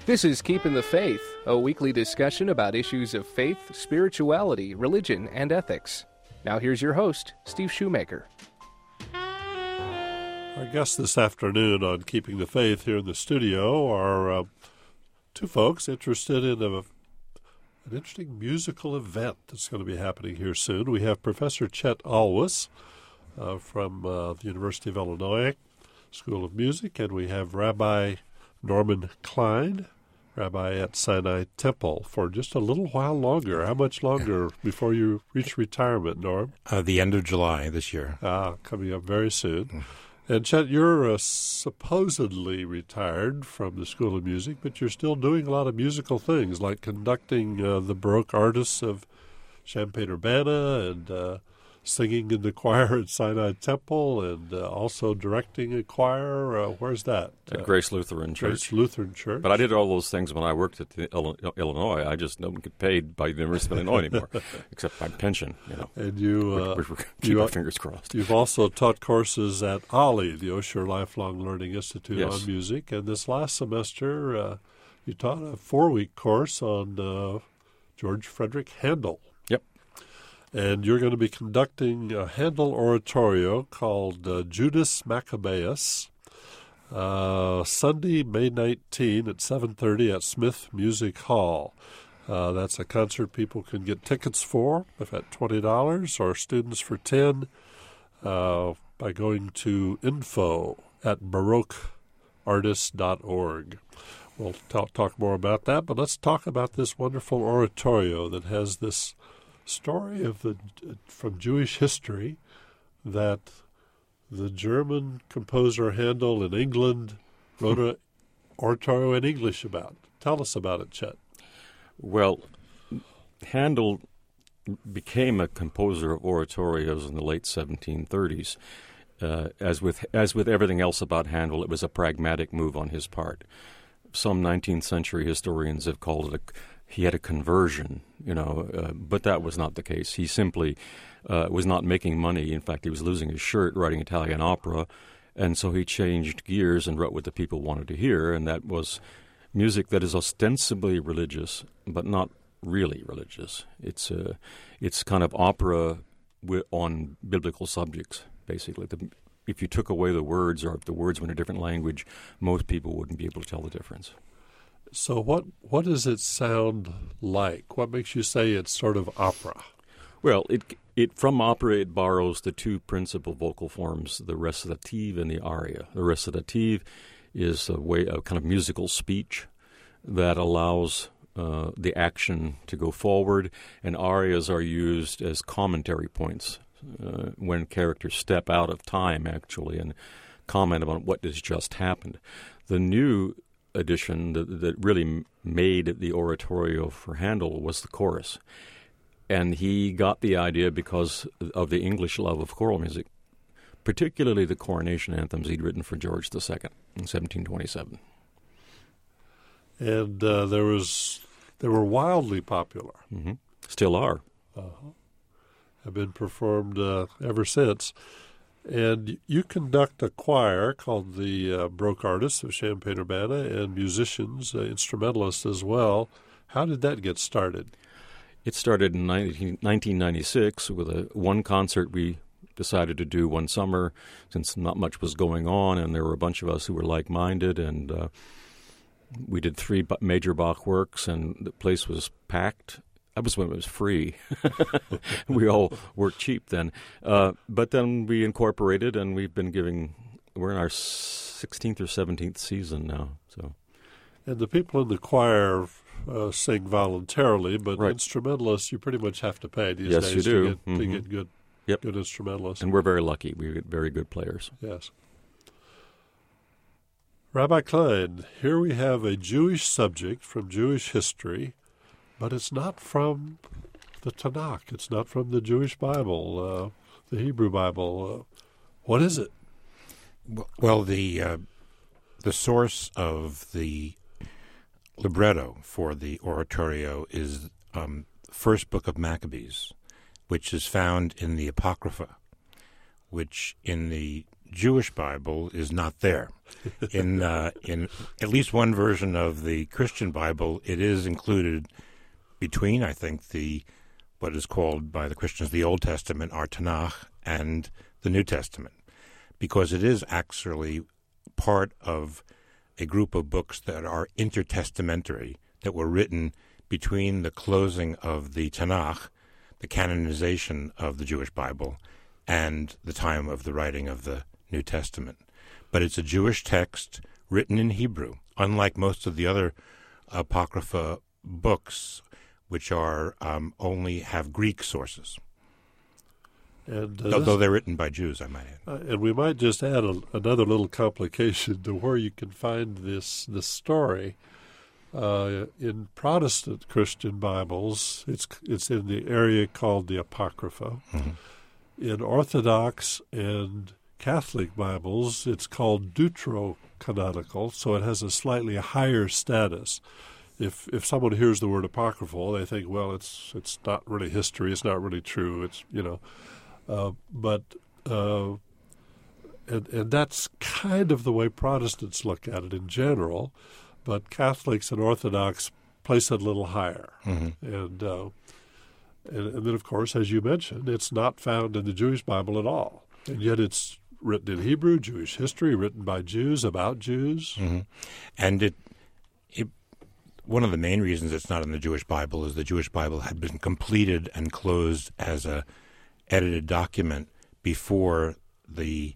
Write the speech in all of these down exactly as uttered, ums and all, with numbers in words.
This is Keeping the Faith, a weekly discussion about issues of faith, spirituality, religion, and ethics. Now here's your host, Steve Shoemaker. Our guests this afternoon on Keeping the Faith here in the studio are uh, two folks interested in a, an interesting musical event that's going to be happening here soon. We have Professor Chet Alwis uh, from uh, the University of Illinois School of Music, and we have Rabbi Norman Klein, Rabbi at Sinai Temple, for just a little while longer. How much longer before you reach retirement, Norm? Uh, the end of July this year. Ah, coming up very soon. Mm. And Chet, you're uh, supposedly retired from the School of Music, but you're still doing a lot of musical things, like conducting uh, the Baroque artists of Champaign-Urbana and uh, singing in the choir at Sinai Temple, and uh, also directing a choir. Uh, where's that? At uh, Grace Lutheran Church. Grace Lutheran Church. But I did all those things when I worked at the Illinois. I just don't get paid by the University of Illinois anymore, except my pension. You know, and you uh, we, we, we keep you, our fingers crossed. You've also taught courses at O L I, the Osher Lifelong Learning Institute yes. on Music, and this last semester uh, you taught a four-week course on uh, George Frederick Handel. Yep. And you're going to be conducting a Handel oratorio called uh, Judas Maccabeus, uh, Sunday, May nineteenth at seven thirty at Smith Music Hall. Uh, that's a concert people can get tickets for if at twenty dollars, or students for ten dollars uh, by going to info at baroque artists dot org. We'll talk, talk more about that, but let's talk about this wonderful oratorio that has this story of the from Jewish history that the German composer Handel in England wrote an oratorio in English about. Tell us about it, Chet. Well, Handel became a composer of oratorios in the late seventeen thirties. Uh, as with as with everything else about Handel, it was a pragmatic move on his part. Some nineteenth century historians have called it a he had a conversion, you know, uh, but that was not the case. He simply uh, was not making money. In fact, he was losing his shirt writing Italian opera, and so he changed gears and wrote what the people wanted to hear, and that was music that is ostensibly religious, but not really religious. It's uh, it's kind of opera wi- on biblical subjects, basically. The, if you took away the words, or if the words were in a different language, most people wouldn't be able to tell the difference. So what what does it sound like? What makes you say it's sort of opera? Well, it it from opera it borrows the two principal vocal forms, the recitative and the aria. The recitative is a way a kind of musical speech that allows uh, the action to go forward, and arias are used as commentary points uh, when characters step out of time, actually, and comment on what has just happened. The new edition that, that really made the oratorio for Handel was the chorus. And he got the idea because of the English love of choral music, particularly the coronation anthems he'd written for George the Second in seventeen twenty-seven. And uh, there was they were wildly popular. Mm-hmm. Still are. Uh-huh. Have been performed uh, ever since. And you conduct a choir called the uh, Baroque Artists of Champaign-Urbana, and musicians, uh, instrumentalists as well. How did that get started? It started in nineteen ninety-six with a one concert we decided to do one summer, since not much was going on, and there were a bunch of us who were like-minded, and uh, we did three major Bach works, and the place was packed. That was when it was free. We all worked cheap then. Uh, but then we incorporated, and we've been giving, we're in our sixteenth or seventeenth season now. So, and the people in the choir uh, sing voluntarily, but right. Instrumentalists you pretty much have to pay these yes, days you do. to get, mm-hmm. to get good, yep. good instrumentalists. And we're very lucky. We get very good players. Yes. Rabbi Klein, here we have a Jewish subject from Jewish history, but it's not from the Tanakh. It's not from the Jewish Bible, uh, the Hebrew Bible. Uh, what is it? Well, the uh, the source of the libretto for the oratorio is um, first book of Maccabees, which is found in the Apocrypha, which in the Jewish Bible is not there. In uh, in at least one version of the Christian Bible, it is included between, I think, the what is called by the Christians the Old Testament, our Tanakh, and the New Testament, because it is actually part of a group of books that are intertestamentary, that were written between the closing of the Tanakh, the canonization of the Jewish Bible, and the time of the writing of the New Testament. But it's a Jewish text written in Hebrew, unlike most of the other Apocrypha books, which are um, only have Greek sources. And, uh, Although this, they're written by Jews, I might add. uh, and we might just add a, another little complication to where you can find this this story. Uh, in Protestant Christian Bibles, it's it's in the area called the Apocrypha. Mm-hmm. In Orthodox and Catholic Bibles, it's called deuterocanonical, so it has a slightly higher status. If if someone hears the word apocryphal, they think, well, it's it's not really history, it's not really true, it's you know, uh, but uh, and and that's kind of the way Protestants look at it in general. But Catholics and Orthodox place it a little higher. Mm-hmm. And, uh, and and then, of course, as you mentioned, it's not found in the Jewish Bible at all. And yet it's written in Hebrew, Jewish history, written by Jews, about Jews. Mm-hmm. And it, it, one of the main reasons it's not in the Jewish Bible is the Jewish Bible had been completed and closed as a edited document before the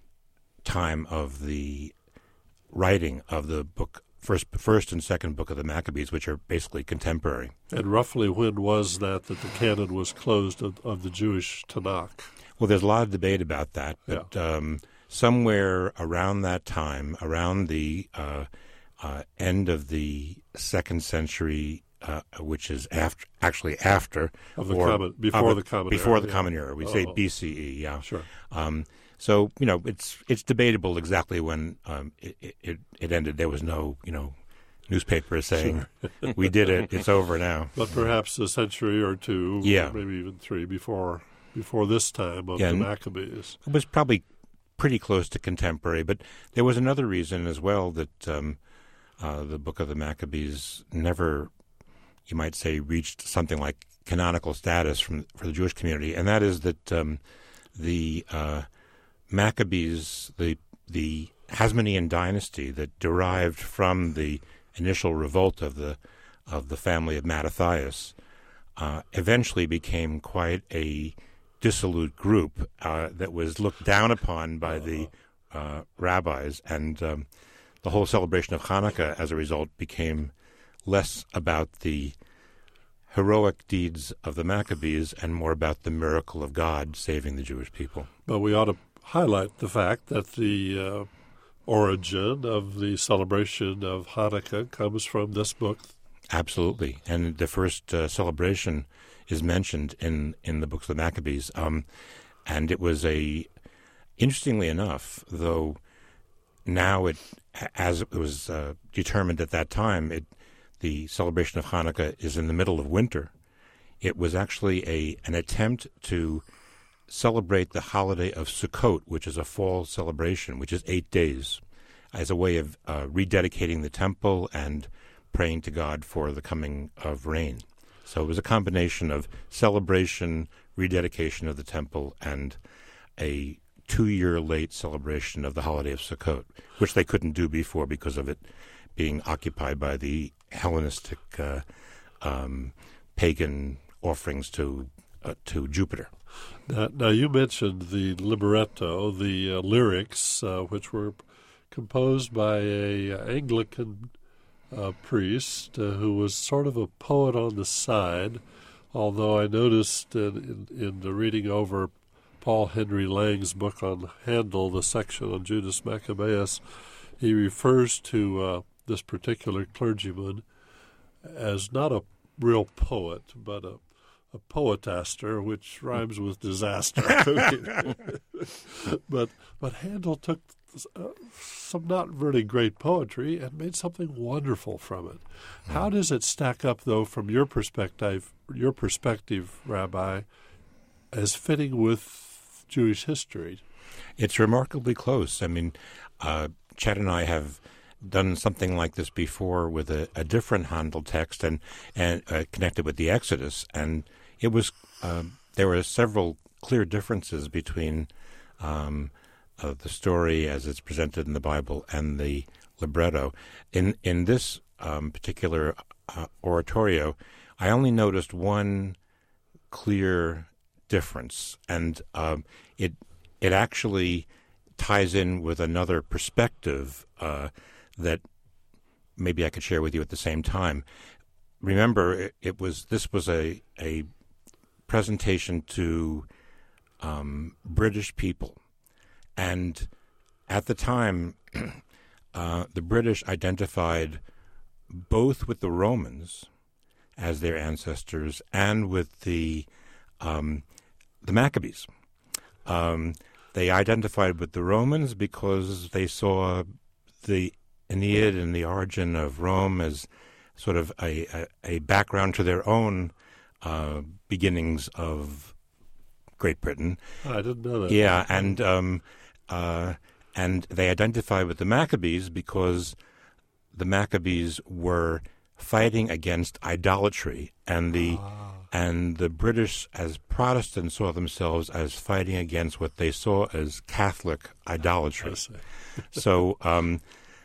time of the writing of the book First, first and second book of the Maccabees, which are basically contemporary. And roughly when was that that the canon was closed of, of the Jewish Tanakh? Well, there's a lot of debate about that, but yeah. um, somewhere around that time, around the uh, uh, end of the second century, uh, which is after, actually after of the or, common, before uh, the common before era, the yeah. common era. We oh. say B C E, yeah, sure. Um, So, you know, it's it's debatable exactly when um, it, it it ended. There was no, you know, newspaper saying, sure. we did it, it's over now. But perhaps a century or two, yeah. or maybe even three, before before this time of yeah, the Maccabees. It was probably pretty close to contemporary. But there was another reason as well that um, uh, the Book of the Maccabees never, you might say, reached something like canonical status from for the Jewish community, and that is that um, the... Uh, Maccabees, the the Hasmonean dynasty that derived from the initial revolt of the of the family of Mattathias, uh, eventually became quite a dissolute group uh, that was looked down upon by the uh, rabbis, and um, the whole celebration of Hanukkah, as a result, became less about the heroic deeds of the Maccabees and more about the miracle of God saving the Jewish people. But we ought to highlight the fact that the uh, origin of the celebration of Hanukkah comes from this book. Absolutely. And the first uh, celebration is mentioned in, in the books of the Maccabees. Um, and it was a, interestingly enough, though now it, as it was uh, determined at that time, it the celebration of Hanukkah is in the middle of winter. It was actually a an attempt to celebrate the holiday of Sukkot, which is a fall celebration, which is eight days, as a way of uh, rededicating the temple and praying to God for the coming of rain. So it was a combination of celebration, rededication of the temple, and a two-year late celebration of the holiday of Sukkot, which they couldn't do before because of it being occupied by the Hellenistic uh, um, pagan offerings to uh, to Jupiter. Now, now, you mentioned the libretto, the uh, lyrics, uh, which were composed by a uh, Anglican uh, priest uh, who was sort of a poet on the side, although I noticed in, in, in the reading over Paul Henry Lang's book on Handel, the section on Judas Maccabeus, he refers to uh, this particular clergyman as not a real poet, but a a poetaster, which rhymes with disaster. but but Handel took uh, some not really great poetry and made something wonderful from it. Mm. How does it stack up, though, from your perspective, your perspective, Rabbi, as fitting with Jewish history? It's remarkably close. I mean, uh, Chad and I have done something like this before with a, a different Handel text and and uh, connected with the Exodus, and it was uh, there were several clear differences between um, uh, the story as it's presented in the Bible and the libretto. In in this um, particular uh, oratorio, I only noticed one clear difference, and um, it it actually ties in with another perspective uh, that maybe I could share with you at the same time. Remember, it, it was this was a a presentation to um, British people, and at the time, uh, the British identified both with the Romans as their ancestors and with the um, the Maccabees. Um, they identified with the Romans because they saw the Aeneid and the origin of Rome as sort of a, a, a background to their own uh, beginnings of Great Britain. Oh, I didn't know that. Yeah, and um, uh, and they identified with the Maccabees because the Maccabees were fighting against idolatry, and the ah. and the British, as Protestants, saw themselves as fighting against what they saw as Catholic idolatry. so, um,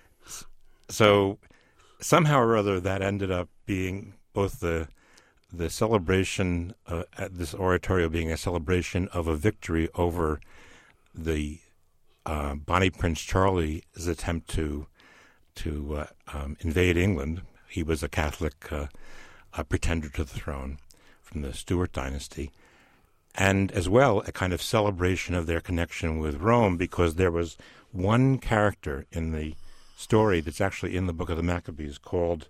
so somehow or other, that ended up being both the the celebration, uh, at this oratorio being a celebration of a victory over the uh, Bonnie Prince Charlie's attempt to to uh, um, invade England. He was a Catholic uh, a pretender to the throne from the Stuart dynasty, and as well a kind of celebration of their connection with Rome, because there was one character in the story that's actually in the Book of the Maccabees called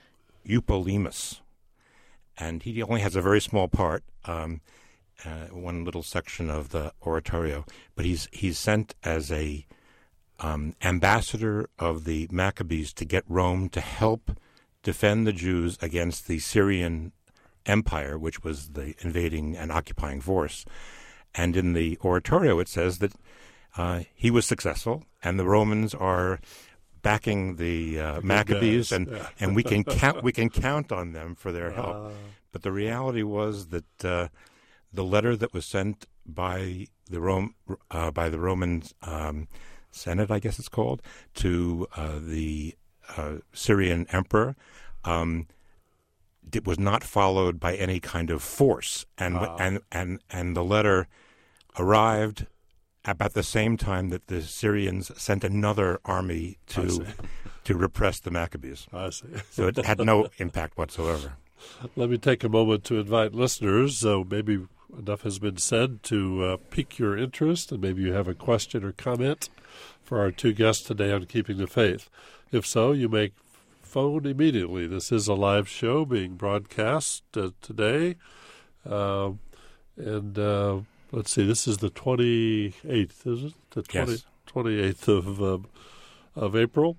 Eupolemus, and he only has a very small part, um, uh, one little section of the oratorio, but he's he's sent as a um, ambassador of the Maccabees to get Rome to help defend the Jews against the Syrian Empire, which was the invading and occupying force. And in the oratorio, it says that uh, he was successful, and the Romans are backing the uh, Maccabees, and, yeah. and we can count we can count on them for their help. Uh, but the reality was that uh, the letter that was sent by the Rome uh, by the Roman um, Senate, I guess it's called, to uh, the uh, Syrian emperor, um, it was not followed by any kind of force, and uh. and and and the letter arrived about the same time that the Syrians sent another army to to repress the Maccabees. I see. So it had no impact whatsoever. Let me take a moment to invite listeners. So maybe enough has been said to uh, pique your interest, and maybe you have a question or comment for our two guests today on Keeping the Faith. If so, you may phone immediately. This is a live show being broadcast uh, today. Uh, and uh, let's see, this is the twenty-eighth, is it? The twenty, yes. twenty-eighth of, um, of April,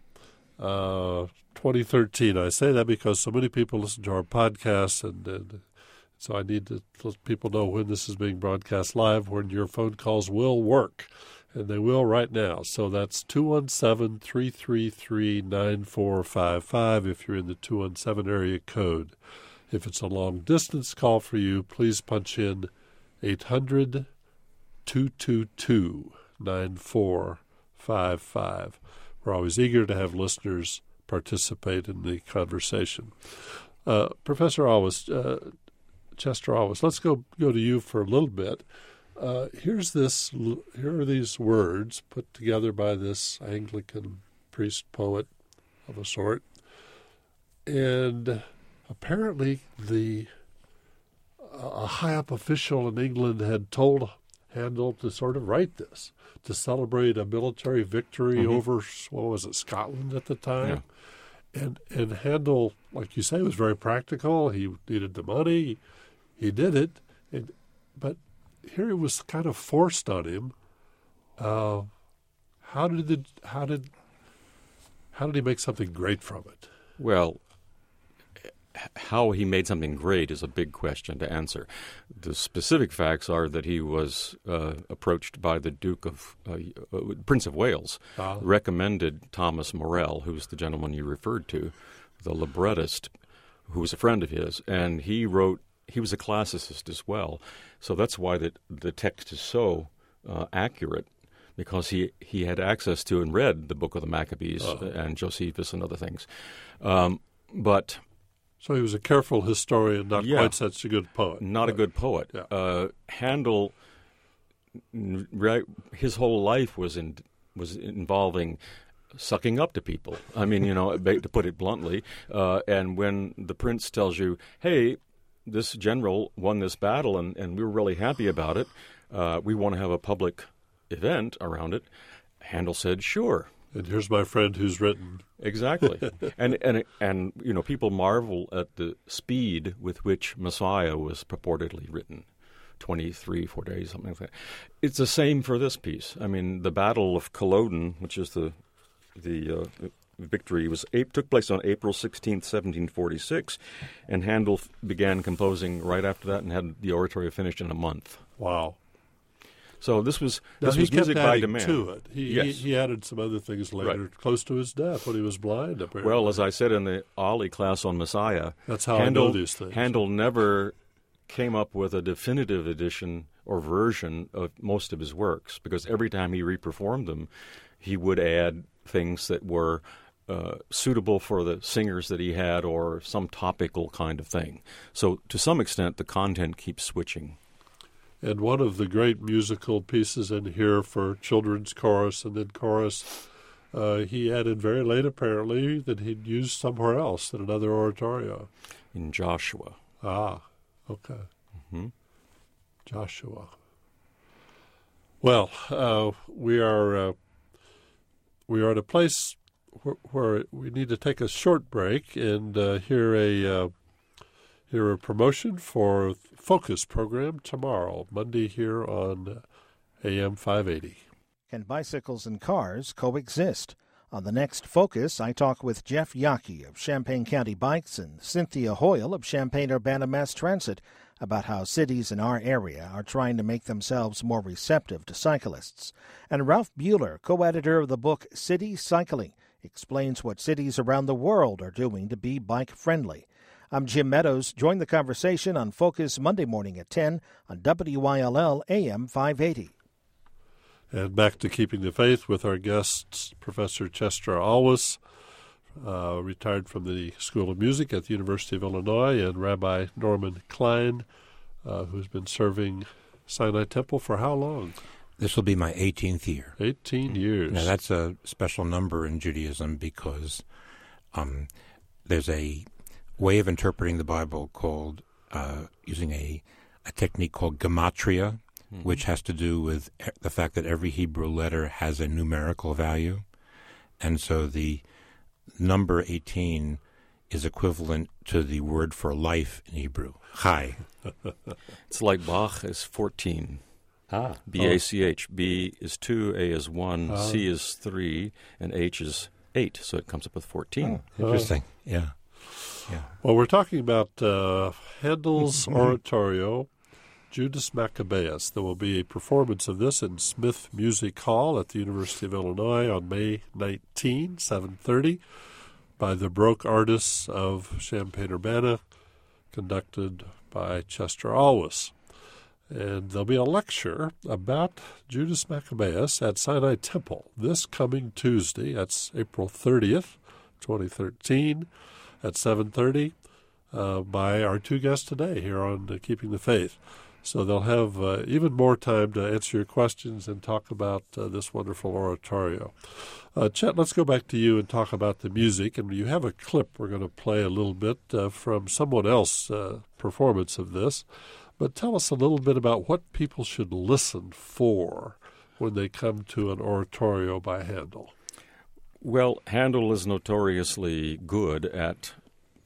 uh, twenty thirteen. I say that because so many people listen to our podcasts, and, and so I need to let people know when this is being broadcast live, when your phone calls will work. And they will right now. So that's two one seven, three three three, nine four five five if you're in the two one seven area code. If it's a long-distance call for you, please punch in eight hundred, two two two, nine four five five. We're always eager to have listeners participate in the conversation. Uh, Professor Alwis, uh, Chester Alwis, let's go, go to you for a little bit. Uh, here's this. Here are these words put together by this Anglican priest poet of a sort, and apparently the a high up official in England had told Handel to sort of write this to celebrate a military victory mm-hmm. over what was it, Scotland at the time, yeah. and and Handel, like you say, was very practical. He needed the money, he did it, and but. Here it was kind of forced on him. Uh, how did the, how did how did he make something great from it? Well, how he made something great is a big question to answer. The specific facts are that he was uh, approached by the Duke of uh, uh, Prince of Wales, Ah. recommended Thomas Morell, who's the gentleman you referred to, the librettist, who was a friend of his, and he wrote. He was a classicist as well, so that's why the the text is so uh, accurate. Because he, he had access to and read the Book of the Maccabees Oh. and Josephus and other things. Um, but So he was a careful historian, not Yeah. quite such a good poet. not a good poet. Yeah. Uh, Handel, n- right, his whole life was in, was involving sucking up to people. I mean, you know, to put it bluntly. Uh, and when the prince tells you, hey, this general won this battle and, and we were really happy about it, uh, we want to have a public event around it, Handel said, sure. And here's my friend who's written. Exactly. and, and, and, you know, people marvel at the speed with which Messiah was purportedly written. twenty-three, four days, something like that. It's the same for this piece. I mean, the Battle of Culloden, which is the the uh, victory, was took place on April sixteenth, seventeen forty-six, and Handel f- began composing right after that and had the oratorio finished in a month. Wow. So this was Now, this he was kept music by adding demand. to it. He, Yes. he he added some other things later, Right. close to his death when he was blind. Apparently. Well, as I said in the Ollie class on Messiah, That's how Handel, I know these things. Handel never came up with a definitive edition or version of most of his works because every time he reperformed them, he would add things that were uh, suitable for the singers that he had or some topical kind of thing. So to some extent, the content keeps switching. And one of the great musical pieces in here for children's chorus and then chorus, uh, he added very late apparently that he'd used somewhere else in another oratorio. In Joshua. Ah, okay. Mm-hmm. Joshua. Well, uh, we are uh, we are at a place where, where we need to take a short break and uh, hear a uh, hear a promotion for Focus program tomorrow, Monday here on A M five eighty. Can bicycles and cars coexist? On the next Focus, I talk with Jeff Yockey of Champaign County Bikes and Cynthia Hoyle of Champaign-Urbana Mass Transit about how cities in our area are trying to make themselves more receptive to cyclists. And Ralph Bueller, co-editor of the book City Cycling, explains what cities around the world are doing to be bike-friendly. I'm Jim Meadows. Join the conversation on Focus Monday morning at ten on W I L L A M five eighty. And back to Keeping the Faith with our guests, Professor Chester Alwas, uh, retired from the School of Music at the University of Illinois, and Rabbi Norman Klein, uh, who's been serving Sinai Temple for how long? This will be my eighteenth year. eighteen years. Now, that's a special number in Judaism because um, there's a way of interpreting the Bible called uh, using a, a technique called gematria, mm-hmm. which has to do with the fact that every Hebrew letter has a numerical value. And so the number eighteen is equivalent to the word for life in Hebrew, chai. It's like Bach is fourteen. Ah. B A C H. B is two, A is one, Oh. C is three, and H is eight. So it comes up with fourteen. Oh, interesting. Yeah. Yeah. Well, we're talking about uh, Handel's oratorio, Judas Maccabeus. There will be a performance of this in Smith Music Hall at the University of Illinois on May nineteenth, seven thirty, by the Baroque artists of Champaign-Urbana, conducted by Chester Alwas. And there'll be a lecture about Judas Maccabeus at Sinai Temple this coming Tuesday. That's April thirtieth, twenty thirteen, at seven thirty, uh, by our two guests today here on uh, Keeping the Faith. So they'll have uh, even more time to answer your questions and talk about uh, this wonderful oratorio. Uh, Chet, let's go back to you and talk about the music. And you have a clip we're going to play a little bit uh, from someone else's uh, performance of this. But tell us a little bit about what people should listen for when they come to an oratorio by Handel. Well, Handel is notoriously good at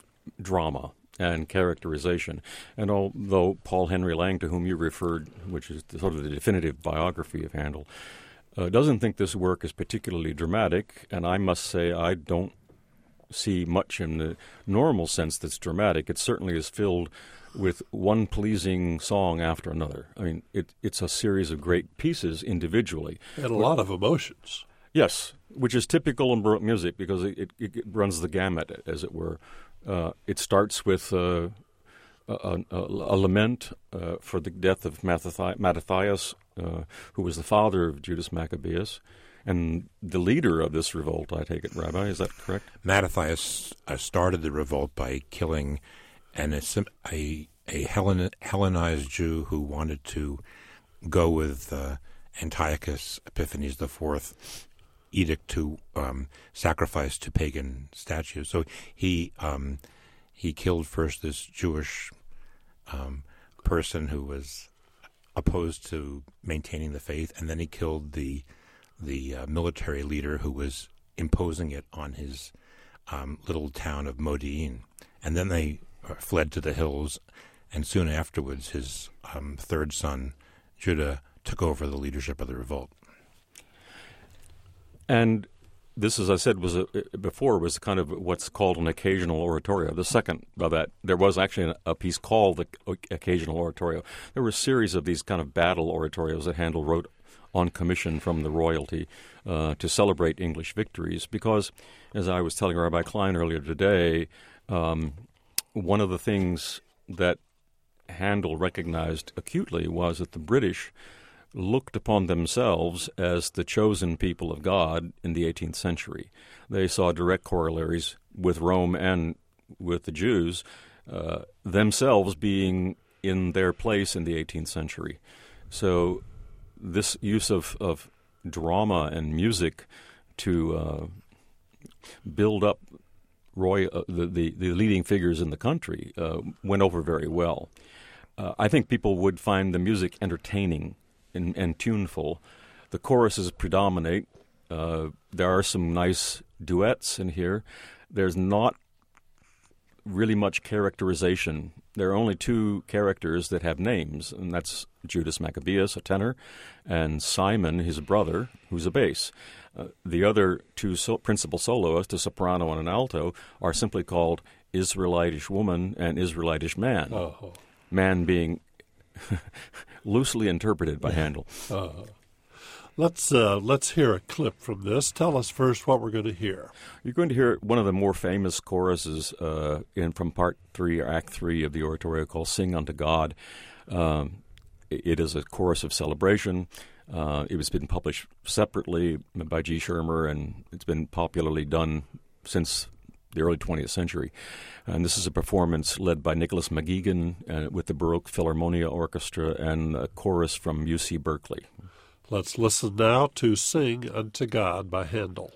drama and characterization. And although Paul Henry Lang, to whom you referred, which is sort of the definitive biography of Handel, uh, doesn't think this work is particularly dramatic, and I must say I don't see much in the normal sense that's dramatic. It certainly is filled with one pleasing song after another. I mean, it, it's a series of great pieces individually. And a lot of emotions. Yes, which is typical in Baroque music because it, it, it runs the gamut, as it were. Uh, it starts with uh, a, a, a lament uh, for the death of Mattathias, Mattathias uh, who was the father of Judas Maccabeus, and the leader of this revolt, I take it, Rabbi, is that correct? Mattathias uh, started the revolt by killing an, a, a Hellen, Hellenized Jew who wanted to go with uh, Antiochus Epiphanes the Fourth edict to um, sacrifice to pagan statues. So he um, he killed first this Jewish um, person who was opposed to maintaining the faith, and then he killed the the uh, military leader who was imposing it on his um, little town of Modi'in. And then they uh, fled to the hills, and soon afterwards his um, third son, Judah, took over the leadership of the revolt. And this, as I said, was a, before was kind of what's called an occasional oratorio. The second of that, there was actually a piece called the occasional oratorio. There were a series of these kind of battle oratorios that Handel wrote on commission from the royalty uh, to celebrate English victories. Because, as I was telling Rabbi Klein earlier today, um, one of the things that Handel recognized acutely was that the British looked upon themselves as the chosen people of God in the eighteenth century. They saw direct corollaries with Rome and with the Jews, uh, themselves being in their place in the eighteenth century. So this use of, of drama and music to uh, build up Roy, uh, the, the, the leading figures in the country uh, went over very well. Uh, I think people would find the music entertaining and, and tuneful. The choruses predominate. Uh, there are some nice duets in here. There's not really much characterization. There are only two characters that have names, and that's Judas Maccabeus, a tenor, and Simon, his brother, who's a bass. Uh, the other two so- principal soloists, a soprano and an alto, are simply called Israelitish woman and Israelitish man. Oh. Man being loosely interpreted by Handel. Uh, let's uh, let's hear a clip from this. Tell us first what we're going to hear. You're going to hear one of the more famous choruses uh, in from Part Three or Act Three of the oratorio called "Sing Unto God." Um, it is a chorus of celebration. Uh, it has been published separately by G. Schirmer, and it's been popularly done since the early twentieth century. And this is a performance led by Nicholas McGeegan uh, with the Baroque Philharmonia Orchestra and a chorus from U C Berkeley. Let's listen now to Sing Unto God by Handel.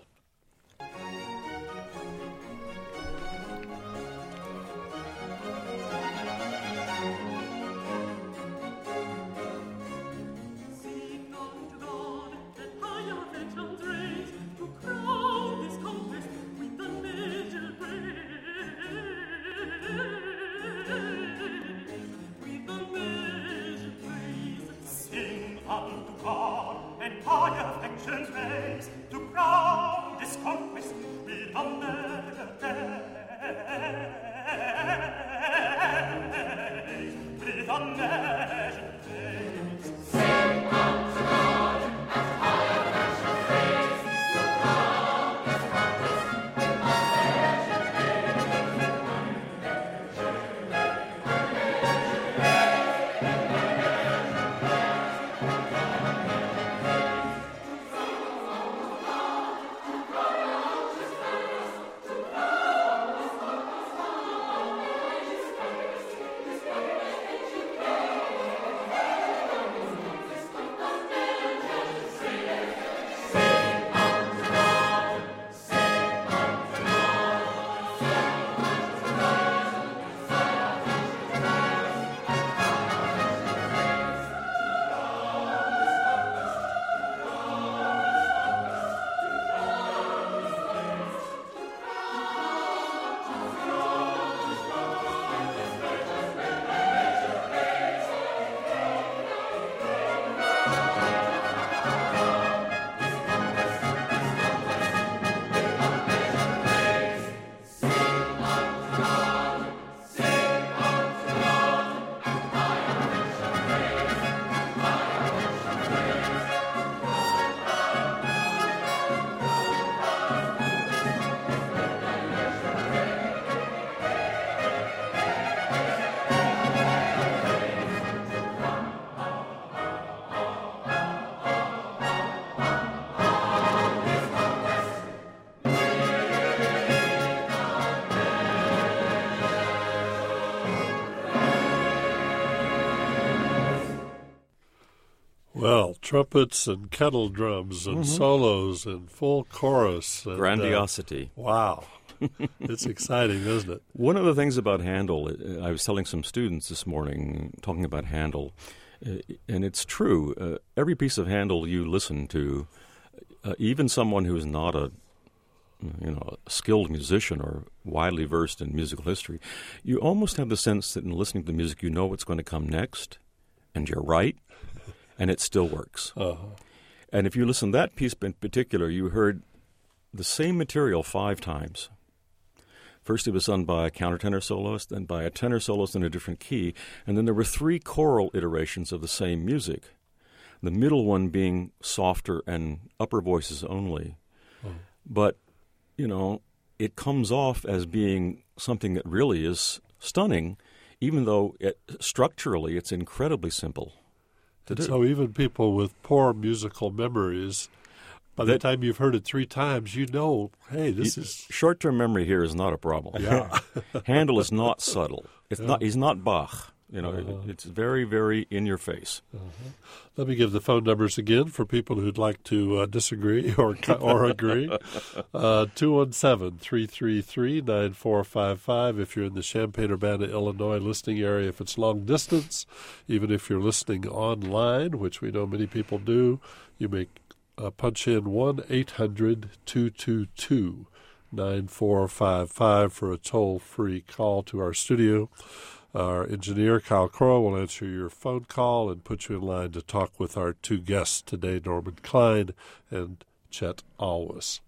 trumpets and kettle drums and Mm-hmm. solos and full chorus. And, uh, Grandiosity. wow. It's exciting, isn't it? One of the things about Handel, uh, I was telling some students this morning, talking about Handel, uh, and it's true. Uh, every piece of Handel you listen to, uh, even someone who's not a you know, a skilled musician or widely versed in musical history, you almost have the sense that in listening to the music, you know what's going to come next, and you're right, and it still works. Uh-huh. And if you listen to that piece in particular, you heard the same material five times. First it was sung by a countertenor soloist, then by a tenor soloist in a different key, and then there were three choral iterations of the same music, the middle one being softer and upper voices only. Oh. But you know, it comes off as being something that really is stunning, even though it, structurally it's incredibly simple to do. So even people with poor musical memories, by the that, time you've heard it three times, you know, hey, this you, is... Short-term memory here is not a problem. Yeah. Handel is not subtle. It's yeah. not. He's not Bach. You know, uh-huh. it's very, very in your face. Uh-huh. Let me give the phone numbers again for people who'd like to uh, disagree or or agree. Uh, two one seven, three three three, nine four five five if you're in the Champaign-Urbana, Illinois listening area. If it's long distance, even if you're listening online, which we know many people do, you may uh, punch in one eight hundred, two two two, nine four five five for a toll-free call to our studio. Our engineer, Kyle Crow, will answer your phone call and put you in line to talk with our two guests today, Norman Klein and Chet Alwis.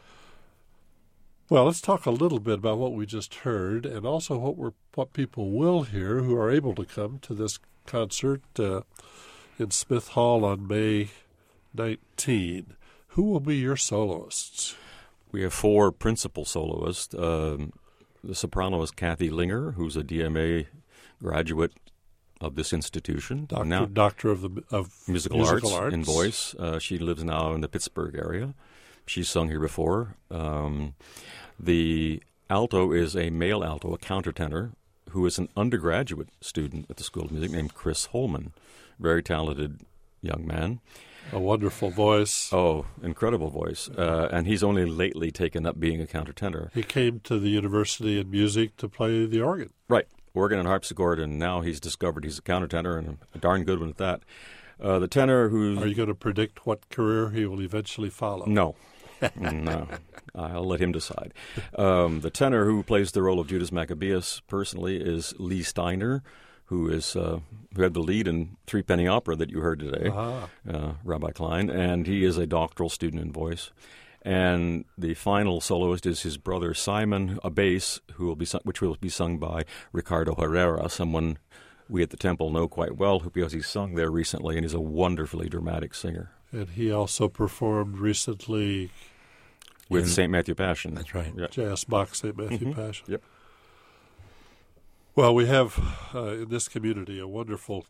Well, let's talk a little bit about what we just heard and also what we're, what people will hear who are able to come to this concert uh, in Smith Hall on May nineteenth. Who will be your soloists? We have four principal soloists. Um, The soprano is Kathy Linger, who's a D M A graduate of this institution. Doctor, now, doctor of the of musical, musical arts, arts in voice. Uh, she lives now in the Pittsburgh area. She's sung here before. Um, the alto is a male alto, a countertenor, who is an undergraduate student at the School of Music named Chris Holman. Very talented young man. A wonderful voice. Oh, incredible voice. Uh, and he's only lately taken up being a countertenor. He came to the University in Music to play the organ. Right, organ and harpsichord, and now he's discovered he's a countertenor, and a darn good one at that. Uh, the tenor who's... Are you going to predict what career he will eventually follow? No. No. I'll let him decide. Um, the tenor who plays the role of Judas Maccabeus, personally, is Lee Steiner, who is uh, who had the lead in Three Penny Opera that you heard today, Ah. uh, Rabbi Klein, and he is a doctoral student in voice. And the final soloist is his brother Simon, a bass, who will be sung, which will be sung by Ricardo Herrera, someone we at the Temple know quite well because he's sung there recently, and he's a wonderfully dramatic singer. And he also performed recently With In- Saint Matthew Passion. That's right. Yeah. J S. Bach, Saint Matthew Mhm. Passion. Yep. Well, we have uh, in this community a wonderful,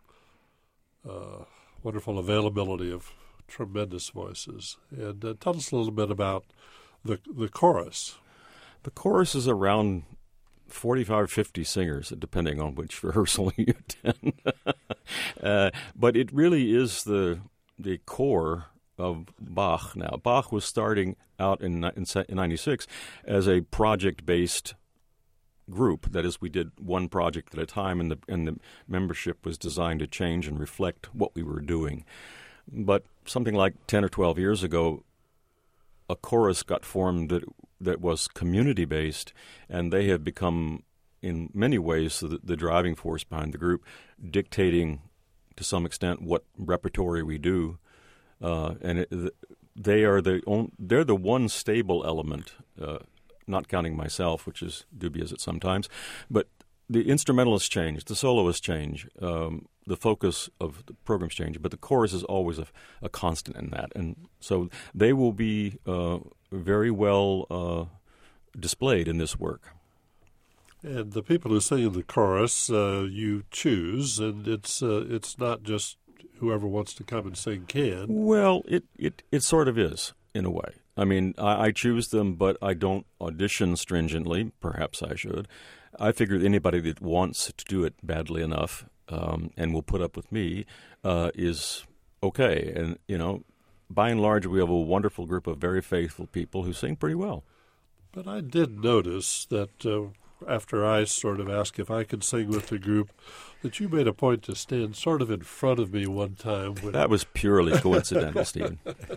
uh, wonderful availability of tremendous voices. And uh, tell us a little bit about the the chorus. The chorus is around forty-five, fifty singers, depending on which rehearsal you attend. uh, but it really is the the core of Bach now. Bach was starting out in, in, in ninety-six as a project-based group. That is, we did one project at a time, and the and the membership was designed to change and reflect what we were doing. But something like ten or twelve years ago, a chorus got formed that that was community-based, and they have become, in many ways, the, the driving force behind the group, dictating to some extent what repertory we do. Uh, and it, they are the on, they're the one stable element. Uh, not counting myself, which is dubious at some times, but the instrumentalists change, the soloists change, um, the focus of the programs change, but the chorus is always a, a constant in that. And so they will be uh, very well uh, displayed in this work. And the people who sing in the chorus, uh, you choose, and it's uh, it's not just whoever wants to come and sing can. Well, it, it, it sort of is, in a way. I mean, I, I choose them, but I don't audition stringently. Perhaps I should. I figure anybody that wants to do it badly enough um, and will put up with me uh, is okay. And, you know, by and large, we have a wonderful group of very faithful people who sing pretty well. But I did notice that uh, after I sort of asked if I could sing with the group, that you made a point to stand sort of in front of me one time. When That was purely coincidental, Stephen.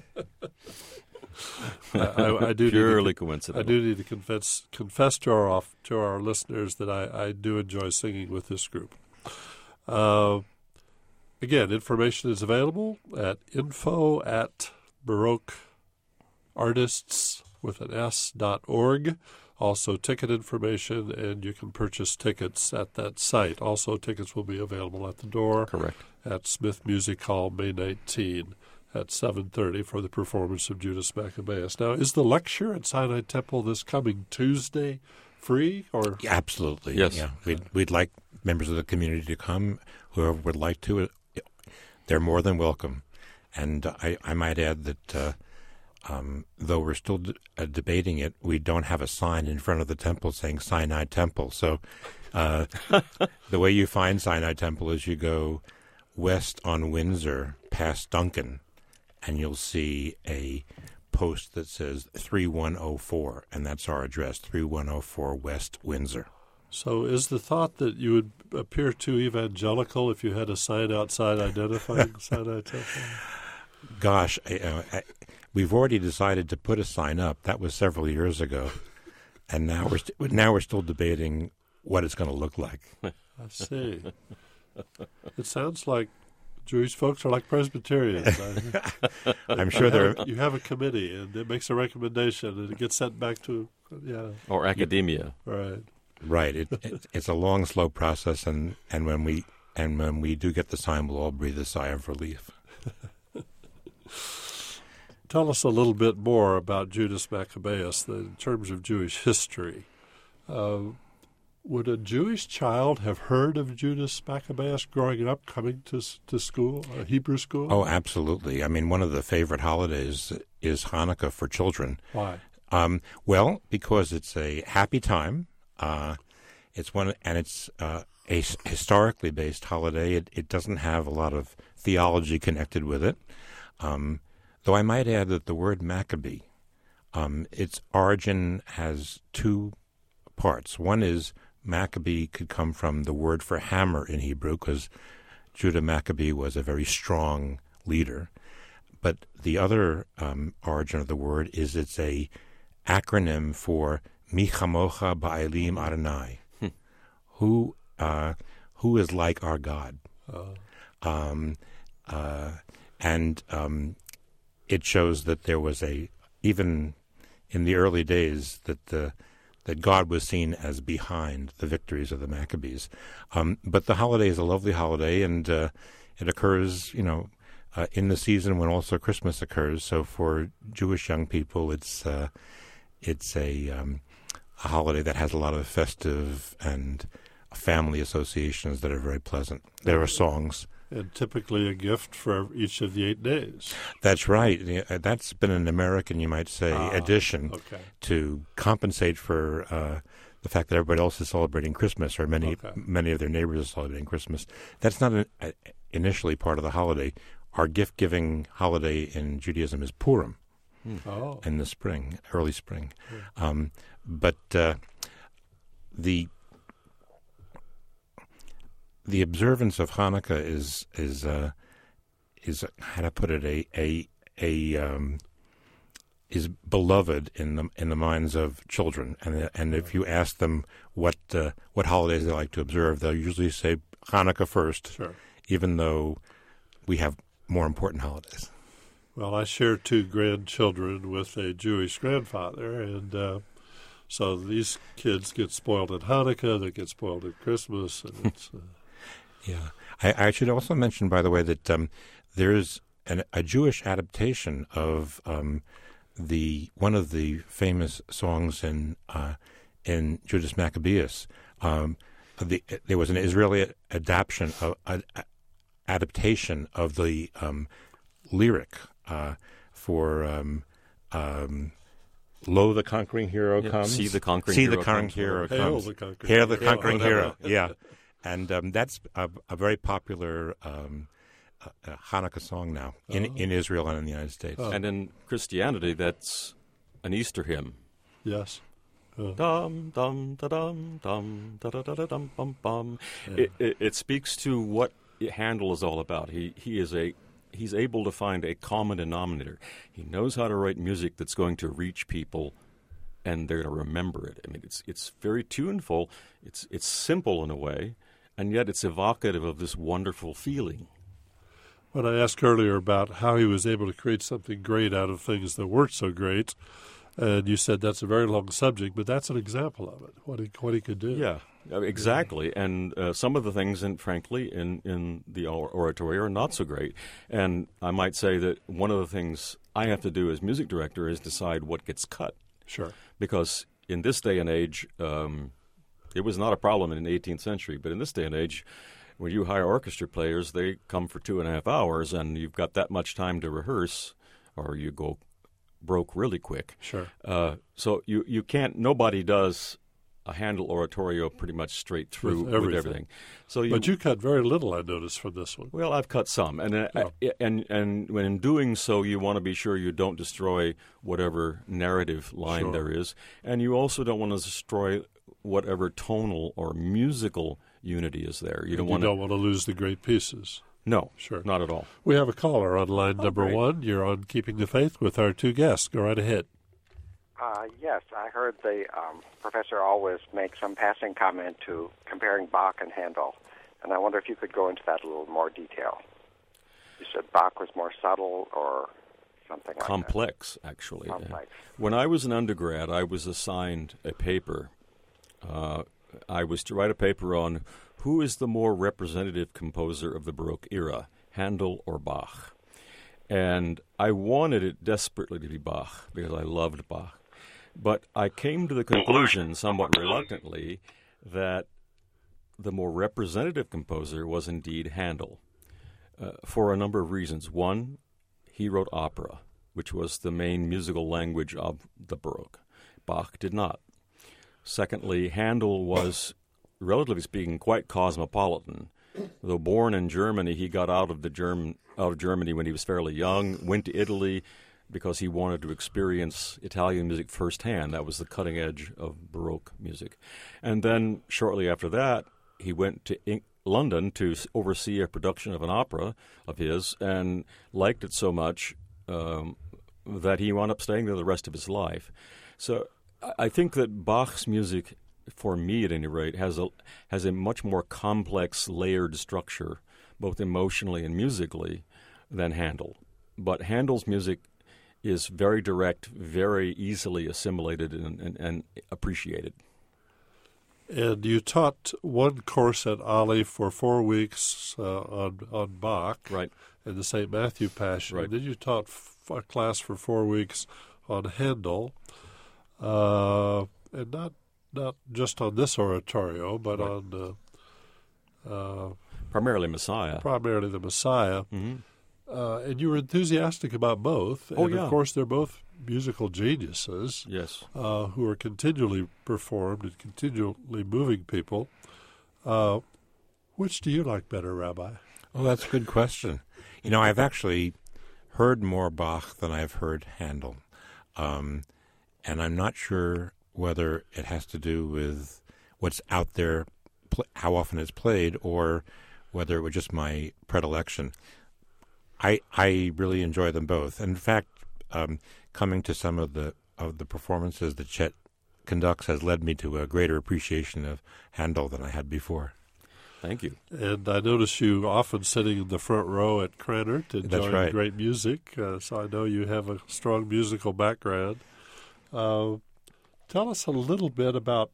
I, I, I do Purely need to, coincidental. I do need to confess confess to our off, to our listeners that I, I do enjoy singing with this group. Uh, again, information is available at info at baroque artists with an S dot org. Also, ticket information, and you can purchase tickets at that site. Also, tickets will be available at the door. Correct. At Smith Music Hall, May nineteenth at seven thirty for the performance of Judas Maccabeus. Now, is the lecture at Sinai Temple this coming Tuesday free? Or Yeah, absolutely. Yes. Yeah. We'd, we'd like members of the community to come. Whoever would like to, they're more than welcome. And I, I might add that uh, um, though we're still d- uh, debating it, we don't have a sign in front of the temple saying Sinai Temple. So uh, the way you find Sinai Temple is you go west on Windsor past Duncan, and you'll see a post that says three one oh four, and that's our address, three one oh four West Windsor. so is the thought that you would appear too evangelical if you had a sign outside identifying Sinai Temple? Gosh, I, uh, I, we've already decided to put a sign up. That was several years ago, and now we're st- now we're still debating what it's going to look like. I see. It sounds like Jewish folks are like Presbyterians. I, I'm sure there. you have a committee, and it makes a recommendation, and it gets sent back to, yeah, Or academia. right. Right. It, it, it's a long, slow process, and, and when we and when we do get the sign, we'll all breathe a sigh of relief. Tell us a little bit more about Judas Maccabeus the, in terms of Jewish history. Uh, would a Jewish child have heard of Judas Maccabeus growing up, coming to to school, a Hebrew school? Oh, absolutely. I mean, one of the favorite holidays is Hanukkah for children. Why? Um, well, because it's a happy time. Uh, it's one, and it's uh, a s- historically based holiday. It, it doesn't have a lot of theology connected with it. Um, though I might add that the word Maccabee, um, its origin has two parts. One is Maccabee could come from the word for hammer in Hebrew, because Judah Maccabee was a very strong leader. But the other um, origin of the word is it's a acronym for Mi Chamocha Ba'elim Adonai, Hmm. who uh, who is like our God. Uh, Um, uh, and um, it shows that there was a, even in the early days, that the that God was seen as behind the victories of the Maccabees. Um, but the holiday is a lovely holiday, and uh, it occurs, you know, uh, in the season when also Christmas occurs. So for Jewish young people, it's uh, it's a um, a holiday that has a lot of festive and family associations that are very pleasant. There are songs. and typically a gift for each of the eight days. That's right. Yeah, that's been an American, you might say, Ah, addition okay. to compensate for uh, the fact that everybody else is celebrating Christmas, or many Okay. many of their neighbors are celebrating Christmas. That's not an, uh, initially part of the holiday. Our gift-giving holiday in Judaism is Purim Oh, in the spring, early spring. Um, but uh, the the observance of Hanukkah is is uh, is how to put it a a a um, is beloved in the in the minds of children, and and if you ask them what uh, what holidays they like to observe, they'll usually say Hanukkah first, sure. even though we have more important holidays. Well, I share two grandchildren with a Jewish grandfather, and uh, so these kids get spoiled at Hanukkah, they get spoiled at Christmas, and it's uh, Yeah, I, I should also mention, by the way, that um, there's an, a Jewish adaptation of um, the one of the famous songs in uh, in Judas Maccabeus. Um, the, there was an Israeli adaptation of uh, adaptation of the um, lyric uh, for um, um, "Lo, the conquering hero Yeah, comes." See the conquering See hero the conquering comes. hero Hail comes. the conquering Hail the hero. conquering Whatever. hero. Yeah. And um, that's a, a very popular um, a, a Hanukkah song now in, Oh. in Israel and in the United States. Oh. And in Christianity, that's an Easter hymn. Yes. Oh. Dum dum da dum dum da da da da dum bum bum. Yeah. It, it, it speaks to what Handel is all about. He he is a he's able to find a common denominator. He knows how to write music that's going to reach people, and they're going to remember it. I mean, it's it's very tuneful. It's it's simple in a way, and yet it's evocative of this wonderful feeling. When I asked earlier about how he was able to create something great out of things that weren't so great, and you said that's a very long subject, but that's an example of it, what he, what he could do. Yeah, I mean, exactly. And uh, some of the things, in, frankly, in, in the or- oratory are not so great. And I might say that one of the things I have to do as music director is decide what gets cut. Sure. Because in this day and age, um, it was not a problem in the eighteenth century, but in this day and age, when you hire orchestra players, they come for two and a half hours, and you've got that much time to rehearse, or you go broke really quick. Sure. Uh, so you, you can't, nobody does a Handel oratorio pretty much straight through With with everything. everything. So you, But you cut very little, I noticed, from this one. well, I've cut some, and uh, Oh. I, and and when in doing so, you want to be sure you don't destroy whatever narrative line Sure. there is, and you also don't want to destroy whatever tonal or musical unity is there. You You don't don't, want you to. don't want to lose the great pieces. No, Sure. not at all. We have a caller on line number great. one. You're on Keeping the Faith with our two guests. Go right ahead. Uh, yes, I heard the um, professor always make some passing comment to comparing Bach and Handel, and I wonder if you could go into that a little more detail. You said Bach was more subtle or something like Complex, actually. that. Complex. When I was an undergrad, I was assigned a paper. Uh, I was to write a paper on who is the more representative composer of the Baroque era, Handel or Bach. And I wanted it desperately to be Bach because I loved Bach. But I came to the conclusion, somewhat reluctantly, that the more representative composer was indeed Handel, uh, for a number of reasons. One, he wrote opera, which was the main musical language of the Baroque. Bach did not. Secondly, Handel was, relatively speaking, quite cosmopolitan. Though born in Germany, he got out of the Germ- out of Germany when he was fairly young, went to Italy because he wanted to experience Italian music firsthand. That was the cutting edge of Baroque music. And then shortly after that, he went to in- London to s- oversee a production of an opera of his and liked it so much um, that he wound up staying there the rest of his life. So I- I think that Bach's music, for me at any rate, has a has a much more complex, layered structure, both emotionally and musically, than Handel. But Handel's music is very direct, very easily assimilated and, and, and appreciated. And you taught one course at Ali for four weeks uh, on on Bach Right. and the Saint Matthew Passion. Right. And then you taught f- a class for four weeks on Handel, uh, and not not just on this oratorio, but Right. on uh, uh, Primarily Messiah. primarily the Messiah. hmm Uh, and you were enthusiastic about both. Oh, and yeah. of course, they're both musical geniuses Yes. uh, who are continually performed and continually moving people. Uh, which do you like better, Rabbi? Oh, that's a good question. You know, I've actually heard more Bach than I've heard Handel. Um, and I'm not sure whether it has to do with what's out there, pl- how often it's played, or whether it was just my predilection. I I really enjoy them both. In fact, um, coming to some of the of the performances that Chet conducts has led me to a greater appreciation of Handel than I had before. Thank you. And I notice you often sitting in the front row at Cranert enjoying right. great music, uh, so I know you have a strong musical background. Uh, tell us a little bit about,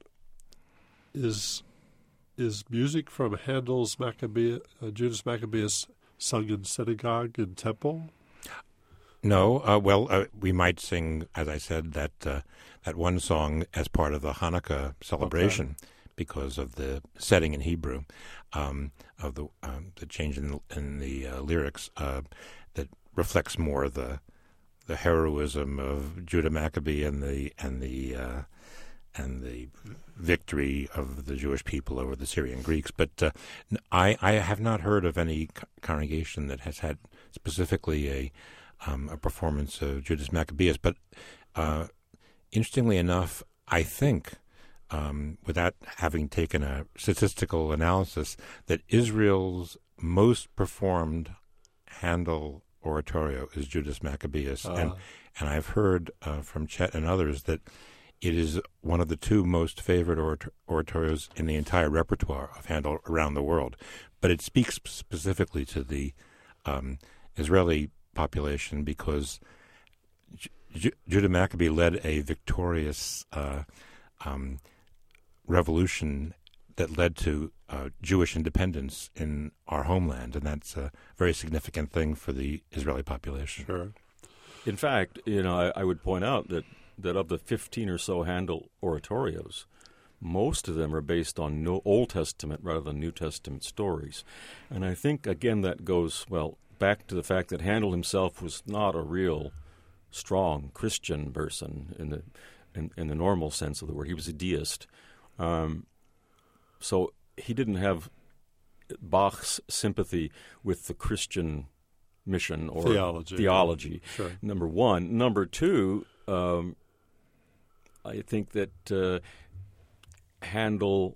is is music from Handel's Maccabee, uh, Judas Maccabeus sung in synagogue and temple? No, uh, well, uh, we might sing, as I said, that uh, that one song as part of the Hanukkah celebration because of the setting in Hebrew, um, of the um, the change in the, in the uh, lyrics uh, that reflects more the the heroism of Judah Maccabee and the and the uh, and the victory of the Jewish people over the Syrian Greeks. But uh, I, I have not heard of any co- congregation that has had specifically a um, a performance of Judas Maccabeus. But uh, interestingly enough, I think, um, without having taken a statistical analysis, that Israel's most performed Handel oratorio is Judas Maccabeus. Uh. And, and I've heard uh, from Chet and others that it is one of the two most favored orat- oratorios in the entire repertoire of Handel around the world. But it speaks specifically to the um, Israeli population because J- J- Judah Maccabee led a victorious uh, um, revolution that led to uh, Jewish independence in our homeland, and that's a very significant thing for the Israeli population. Sure. In fact, you know, I, I would point out that, that of the fifteen or so Handel oratorios, most of them are based on no Old Testament rather than New Testament stories. And I think, again, that goes, well, back to the fact that Handel himself was not a real strong Christian person in the in, in the normal sense of the word. He was a deist. Um, so he didn't have Bach's sympathy with the Christian mission or theology. theology. Sure. Number one. Number two, um, I think that uh, Handel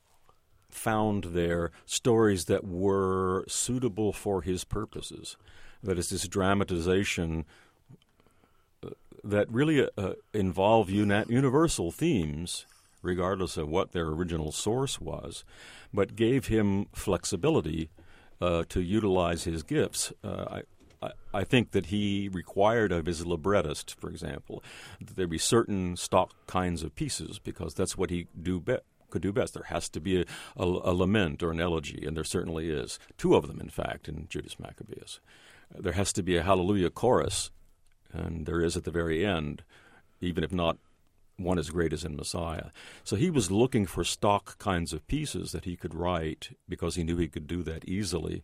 found there stories that were suitable for his purposes. That is, this dramatization uh, that really uh, involve uni- universal themes, regardless of what their original source was, but gave him flexibility uh, to utilize his gifts. Uh, I, I, I think that he required of his librettist, for example, that there be certain stock kinds of pieces because that's what he do be- could do best. There has to be a, a, a lament or an elegy, and there certainly is. Two of them, in fact, in Judas Maccabeus. There has to be a hallelujah chorus, and there is at the very end, even if not one as great as in Messiah. So he was looking for stock kinds of pieces that he could write because he knew he could do that easily.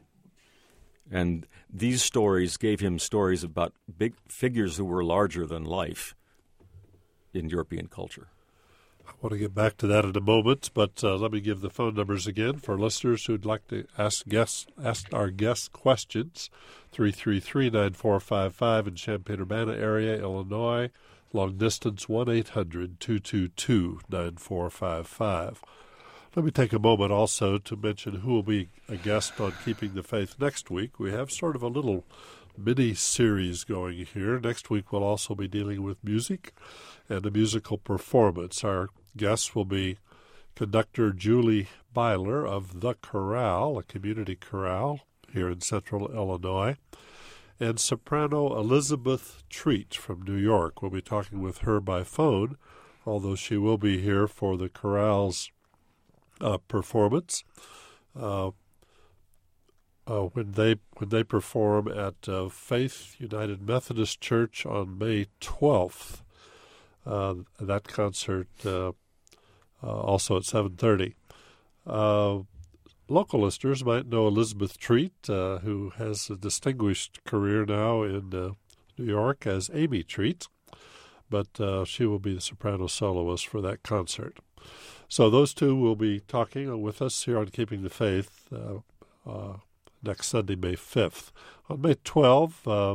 And these stories gave him stories about big figures who were larger than life in European culture. I want to get back to that in a moment, but uh, let me give the phone numbers again for listeners who'd like to ask guests, ask our guests questions. three three three, nine four five five in Champaign-Urbana area, Illinois. Long distance, one eight hundred, two two two, nine four five five. Let me take a moment also to mention who will be a guest on Keeping the Faith next week. We have sort of a little mini-series going here. Next week we'll also be dealing with music and a musical performance. Our guest will be conductor Julie Byler of The Chorale, a community chorale here in central Illinois, and soprano Elizabeth Treat from New York. We'll be talking with her by phone, although she will be here for the chorale's uh, performance. Uh, uh, when they when they perform at uh, Faith United Methodist Church on May twelfth. Uh, that concert uh, uh, also at seven thirty. Uh, local listeners might know Elizabeth Treat, uh, who has a distinguished career now in uh, New York as Amy Treat, but uh, she will be the soprano soloist for that concert. So those two will be talking with us here on Keeping the Faith uh, uh, next Sunday, May fifth. On May twelfth, uh,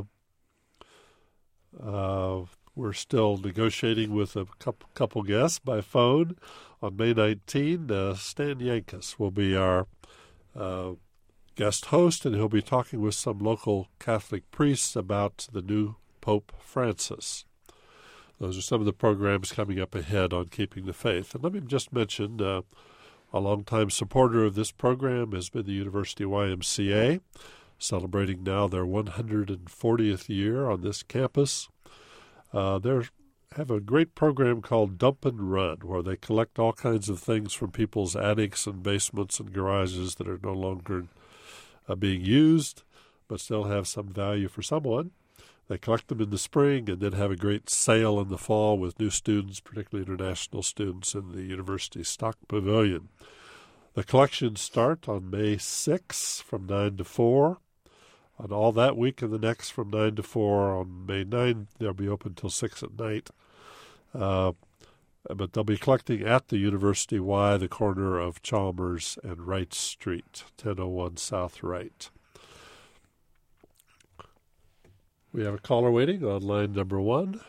uh, we're still negotiating with a couple, couple guests by phone. On May nineteenth, uh, Stan Yankus will be our uh, guest host, and he'll be talking with some local Catholic priests about the new Pope Francis. Those are some of the programs coming up ahead on Keeping the Faith. And let me just mention, uh, a longtime supporter of this program has been the University Y M C A, celebrating now their one hundred fortieth year on this campus. Uh, they have a great program called Dump and Run, where they collect all kinds of things from people's attics and basements and garages that are no longer uh, being used, but still have some value for someone. They collect them in the spring and then have a great sale in the fall with new students, particularly international students, in the University Stock Pavilion. The collections start on May sixth from nine to four. And all that week and the next from nine to four. On May ninth, they'll be open till six at night. Uh, but they'll be collecting at the University Y, the corner of Chalmers and Wright Street, ten oh one South Wright. We have a caller waiting on line number one.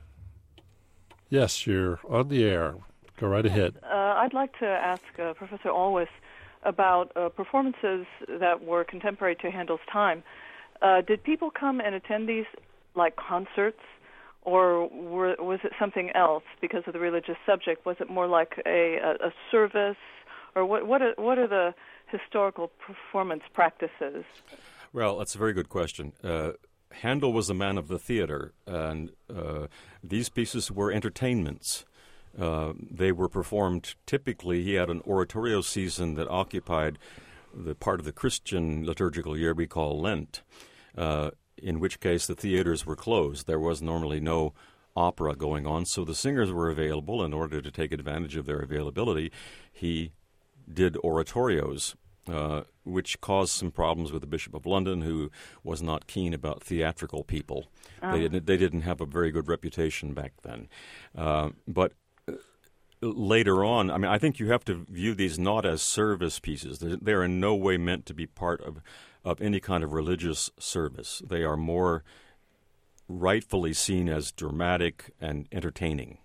Yes, you're on the air. Go right ahead. Uh, I'd like to ask uh, Professor Alwis about uh, performances that were contemporary to Handel's time. Uh, did people come and attend these like concerts, or were, was it something else because of the religious subject? Was it more like a, a, a service, or what, what, are, what are the historical performance practices? Well, that's a very good question. Uh, Handel was a man of the theater, and uh, these pieces were entertainments. Uh, they were performed typically. He had an oratorio season that occupied the part of the Christian liturgical year we call Lent, uh, in which case the theaters were closed. There was normally no opera going on, so the singers were available. In order to take advantage of their availability, he did oratorios, uh, which caused some problems with the Bishop of London, who was not keen about theatrical people. Um. They, didn't, they didn't have a very good reputation back then. Uh, but later on, I mean, I think you have to view these not as service pieces. They're, they're in no way meant to be part of, of any kind of religious service. They are more rightfully seen as dramatic and entertaining.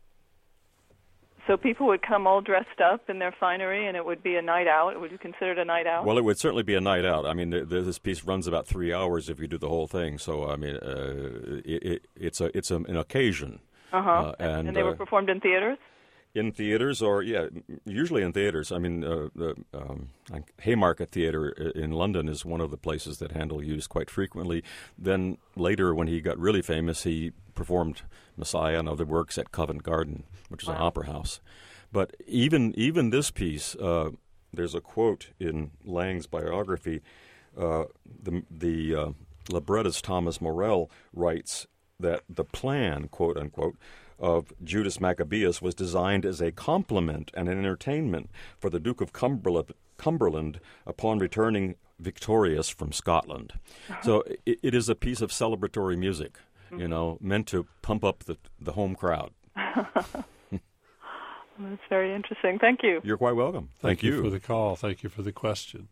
So people would come all dressed up in their finery, and it would be a night out. Would you consider it a night out? Well, it would certainly be a night out. I mean, th- th- this piece runs about three hours if you do the whole thing. So, I mean, uh, it, it, it's a it's a, an occasion. Uh-huh. Uh, and, and they were uh, performed in theaters? In theaters, or, yeah, usually in theaters. I mean, uh, the um, Haymarket Theatre in London is one of the places that Handel used quite frequently. Then later, when he got really famous, he performed Messiah and other works at Covent Garden, which is wow. an opera house. But even even this piece, uh, there's a quote in Lang's biography. Uh, the the uh, librettist Thomas Morell writes that the plan, quote unquote, of Judas Maccabeus was designed as a compliment and an entertainment for the Duke of Cumberland, Cumberland upon returning victorious from Scotland. Uh-huh. So it, it is a piece of celebratory music, mm-hmm. you know, meant to pump up the, the home crowd. That's very interesting. Thank you. You're quite welcome. Thank, Thank you. you for the call. Thank you for the question.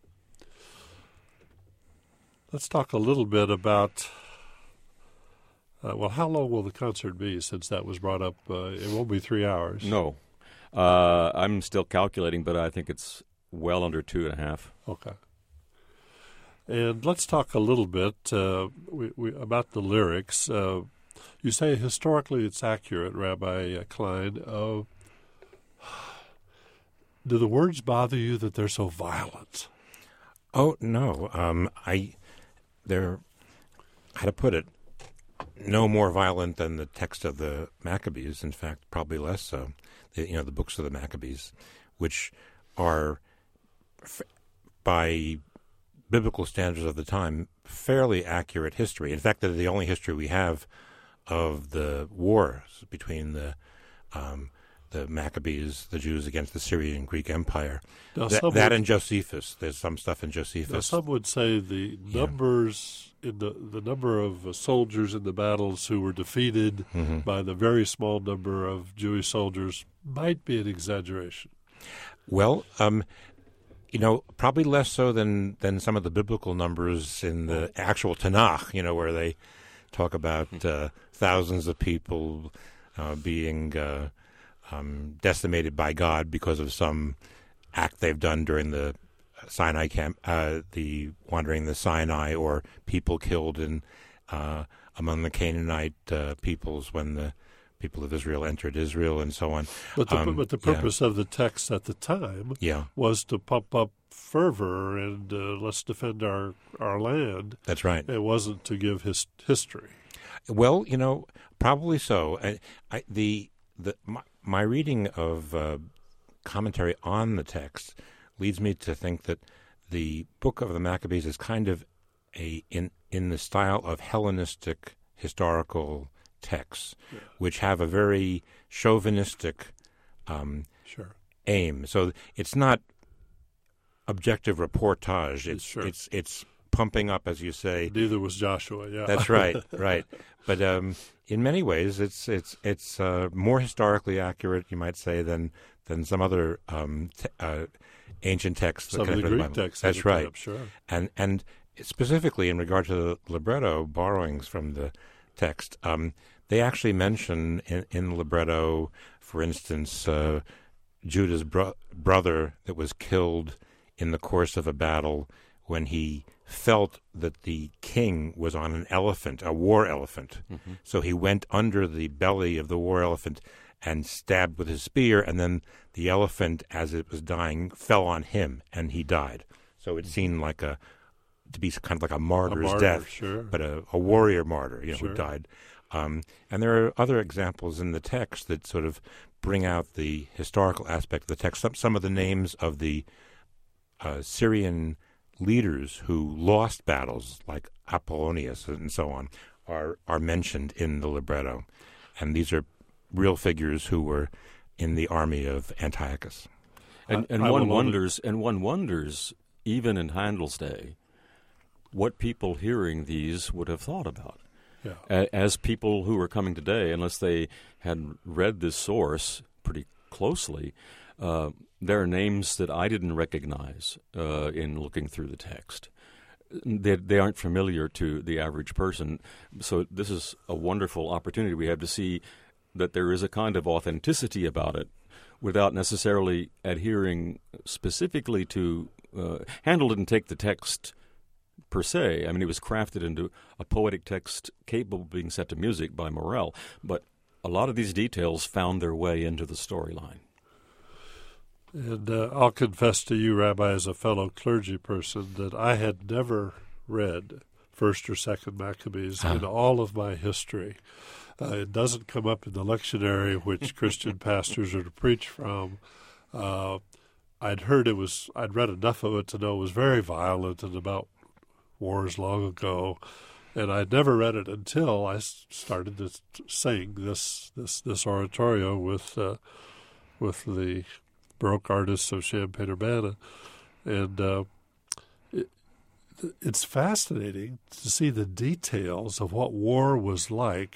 Let's talk a little bit about... Uh, well, how long will the concert be, since that was brought up? Uh, it won't be three hours. No. Uh, I'm still calculating, but I think it's well under two and a half. Okay. And let's talk a little bit uh, we, we, about the lyrics. Uh, you say historically it's accurate, Rabbi Klein. Uh, do the words bother you that they're so violent? Oh, no. Um, I, they're, how to put it, no more violent than the text of the Maccabees. In fact, probably less so. The, you know, the books of the Maccabees, which are, f- by biblical standards of the time, fairly accurate history. In fact, they're the only history we have of the wars between the um, the Maccabees, the Jews against the Syrian and Greek Empire. Now, Th- would, that and Josephus. There's some stuff in Josephus. Now, some would say the numbers... Yeah. In the, the number of uh, soldiers in the battles who were defeated mm-hmm. by the very small number of Jewish soldiers might be an exaggeration. Well, um, you know, probably less so than, than some of the biblical numbers in the actual Tanakh, you know, where they talk about uh, thousands of people uh, being uh, um, decimated by God because of some act they've done during the Sinai camp, uh, the wandering the Sinai, or people killed in uh, among the Canaanite uh, peoples when the people of Israel entered Israel, and so on. But the, um, but the purpose yeah. of the text at the time yeah. was to pump up fervor and uh, let's defend our, our land. That's right. It wasn't to give his history. Well, you know, probably so. I, I, the the my, my reading of uh, commentary on the text leads me to think that the Book of the Maccabees is kind of a in in the style of Hellenistic historical texts, yeah. which have a very chauvinistic um, sure. aim. So it's not objective reportage. It's sure. it's it's pumping up, as you say. Neither was Joshua. Yeah, that's right, right. But um, in many ways, it's it's it's uh, more historically accurate, you might say, than than some other um, te- uh, ancient texts. Some of the Greek texts. That's right. Up, sure. And and specifically in regard to the libretto borrowings from the text, um, they actually mention in, in the libretto, for instance, uh, Judah's bro- brother that was killed in the course of a battle when he felt that the king was on an elephant, a war elephant. Mm-hmm. So he went under the belly of the war elephant and stabbed with his spear, and then the elephant, as it was dying, fell on him, and he died. So it seemed like a to be kind of like a martyr's a martyr, death, sure. but a, a warrior martyr, you know, sure. who died. Um, and there are other examples in the text that sort of bring out the historical aspect of the text. Some, some of the names of the uh, Syrian leaders who lost battles, like Apollonius and so on, are are mentioned in the libretto. And these are real figures who were in the army of Antiochus. And, and I, I one wonders, and one wonders, even in Handel's day, what people hearing these would have thought about. Yeah. A- as people who are coming today, unless they had read this source pretty closely, uh, there are names that I didn't recognize uh, in looking through the text. They, they aren't familiar to the average person. So this is a wonderful opportunity we have to see that there is a kind of authenticity about it without necessarily adhering specifically to uh, – Handel didn't take the text per se. I mean, it was crafted into a poetic text capable of being set to music by Morel, but a lot of these details found their way into the storyline. And uh, I'll confess to you, Rabbi, as a fellow clergy person, that I had never read First or Second Maccabees huh. in all of my history. Uh, it doesn't come up in the lectionary which Christian pastors are to preach from. Uh, I'd heard it was, I'd read enough of it to know it was very violent and about wars long ago, and I'd never read it until I started to sing this this this oratorio with uh, with the Baroque artists of Champaign-Urbana, and uh, it, it's fascinating to see the details of what war was like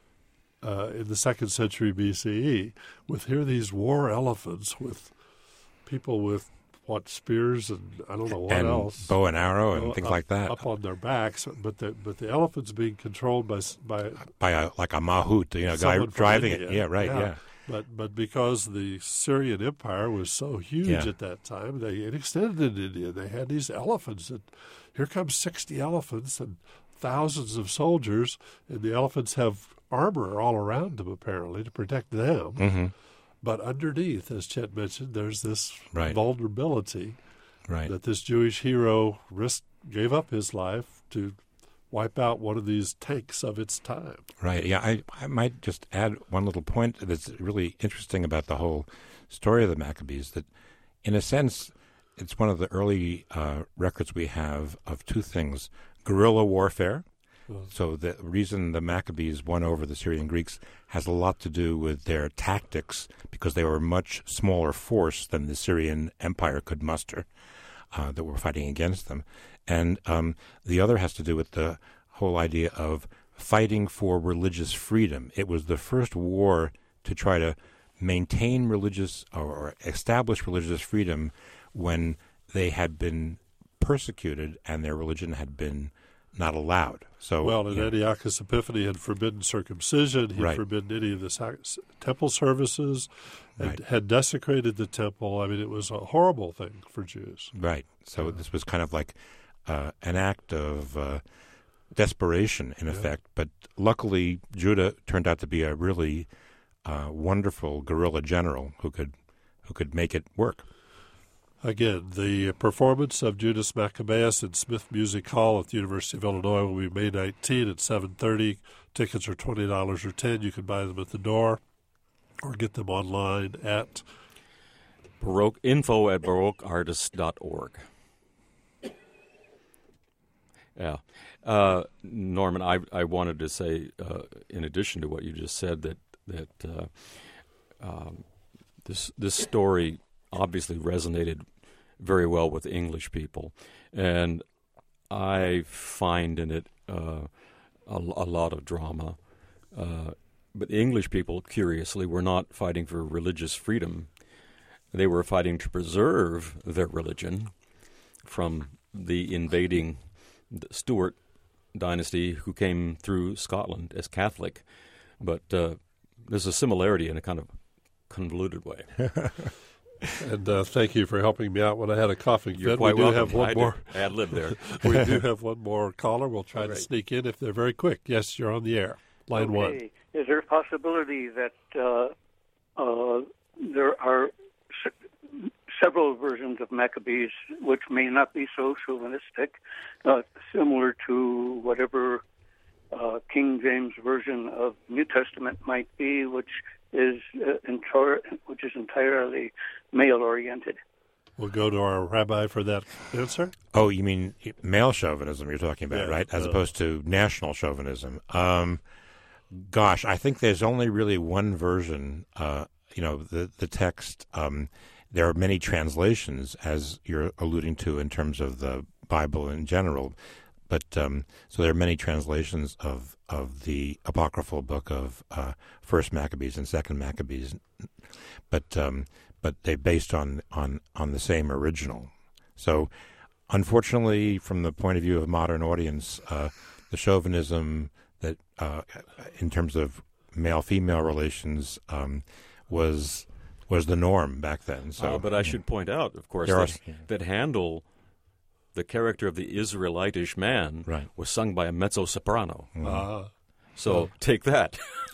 uh, in the second century B C E. With here these war elephants with people with what spears and I don't know what and else, bow and arrow and uh, things up, like that, up on their backs. But the but the elephants being controlled by by by a, like a mahout, you know, a guy driving India. it. Yeah, right. Yeah. yeah. But but because the Syrian Empire was so huge Yeah. at that time, they it extended in India. They had these elephants, and here comes sixty elephants and thousands of soldiers, and the elephants have armor all around them apparently to protect them. Mm-hmm. But underneath, as Chet mentioned, there's this Right. vulnerability Right. that this Jewish hero risked, gave up his life to wipe out one of these tanks of its time. Right. Yeah, I, I might just add one little point that's really interesting about the whole story of the Maccabees, that in a sense, it's one of the early uh, records we have of two things: guerrilla warfare. So the reason the Maccabees won over the Syrian Greeks has a lot to do with their tactics, because they were a much smaller force than the Syrian Empire could muster uh, that were fighting against them. And um, the other has to do with the whole idea of fighting for religious freedom. It was the first war to try to maintain religious or establish religious freedom when they had been persecuted and their religion had been not allowed. So, well, and yeah. Antiochus Epiphanes had forbidden circumcision. He Right. forbidden any of the sac- temple services, and Right. had desecrated the temple. I mean, it was a horrible thing for Jews. Right. So this was kind of like uh, an act of uh, desperation, in Yeah. effect. But luckily, Judah turned out to be a really uh, wonderful guerrilla general who could who could make it work. Again, the performance of Judas Maccabeus in Smith Music Hall at the University of Illinois will be May nineteenth at seven thirty. Tickets are twenty dollars or ten dollars. You can buy them at the door or get them online at Baroque info at baroque artists dot org. Yeah. Uh, Norman, I I wanted to say, uh, in addition to what you just said, that that uh, um, this this story obviously resonated very well with English people, and I find in it uh, a, a lot of drama. Uh, but the English people, curiously, were not fighting for religious freedom. They were fighting to preserve their religion from the invading Stuart dynasty who came through Scotland as Catholic. But uh, there's a similarity in a kind of convoluted way. And uh, thank you for helping me out when I had a coughing You're fit. quite we do welcome. have one I more. Ad lib there. We do have one more caller. We'll try Great. to sneak in if they're very quick. Yes, you're on the air. Line okay. one. Is there a possibility that uh, uh, there are se- several versions of Maccabees which may not be so chauvinistic, uh, similar to whatever uh, King James version of New Testament might be, which is uh, entor- which is entirely male-oriented? We'll go to our rabbi for that answer. Oh, you mean male chauvinism you're talking about, Yeah, right? As uh, opposed to national chauvinism. Um, gosh, I think there's only really one version. Uh, you know, the, the text, um, there are many translations, as you're alluding to, in terms of the Bible in general. But um, so there are many translations of, of the apocryphal book of uh, First Maccabees and Second Maccabees, but um, but they're based on, on, on the same original. So, unfortunately, from the point of view of a modern audience, uh, the chauvinism that, uh, in terms of male-female relations, um, was was the norm back then. So, uh, but I should point out, of course, There are- that, that Handel, the character of the Israelitish man, Right. was sung by a mezzo-soprano. Ah. So take that.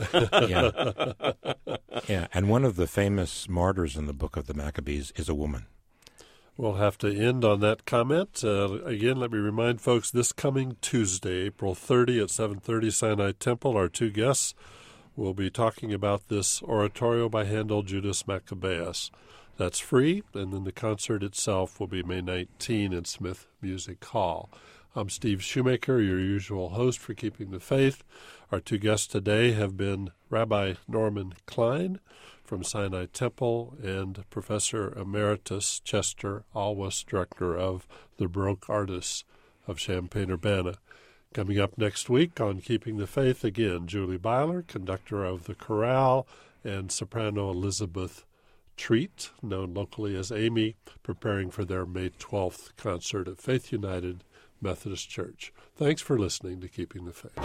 yeah, yeah. And one of the famous martyrs in the book of the Maccabees is a woman. We'll have to end on that comment. Uh, again, let me remind folks, this coming Tuesday, April thirtieth at seven thirty, Sinai Temple, our two guests will be talking about this oratorio by Handel, Judas Maccabeus. That's free, and then the concert itself will be May nineteenth in Smith Music Hall. I'm Steve Shoemaker, your usual host for Keeping the Faith. Our two guests today have been Rabbi Norman Klein from Sinai Temple and Professor Emeritus Chester Alwas, director of the Baroque Artists of Champaign-Urbana. Coming up next week on Keeping the Faith, again, Julie Byler, conductor of the chorale, and soprano Elizabeth Treat, known locally as Amy, preparing for their May twelfth concert at Faith United Methodist Church. Thanks for listening to Keeping the Faith.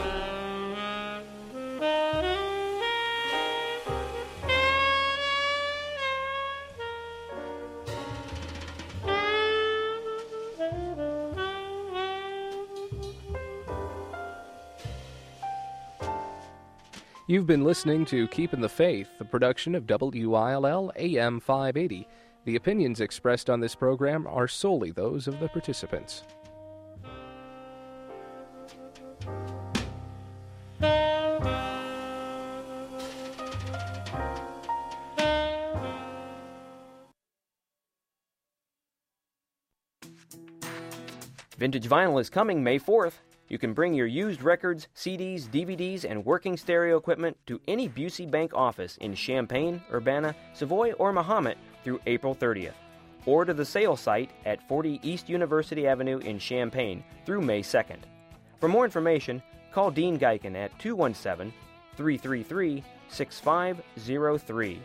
You've been listening to Keeping the Faith, the production of W I L L A M five eighty. The opinions expressed on this program are solely those of the participants. Vintage Vinyl is coming May fourth. You can bring your used records, C Ds, D V Ds, and working stereo equipment to any Busey Bank office in Champaign, Urbana, Savoy, or Mahomet through April thirtieth. Or to the sales site at forty East University Avenue in Champaign through May second. For more information, call Dean Geiken at two one seven, three three three, six five zero three.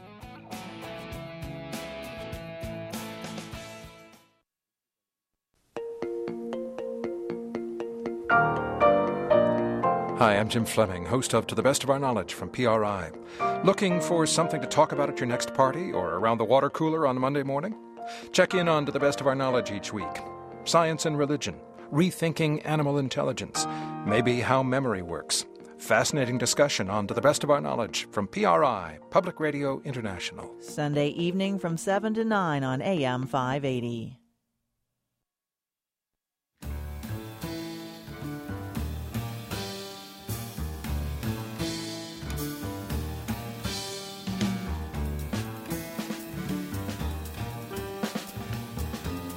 Hi, I'm Jim Fleming, host of To the Best of Our Knowledge from P R I. Looking for something to talk about at your next party or around the water cooler on a Monday morning? Check in on To the Best of Our Knowledge each week. Science and religion, rethinking animal intelligence, maybe how memory works. Fascinating discussion on To the Best of Our Knowledge from P R I, Public Radio International. Sunday evening from seven to nine on A M five eighty.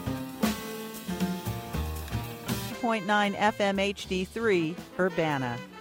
point nine F M H D three, Urbana.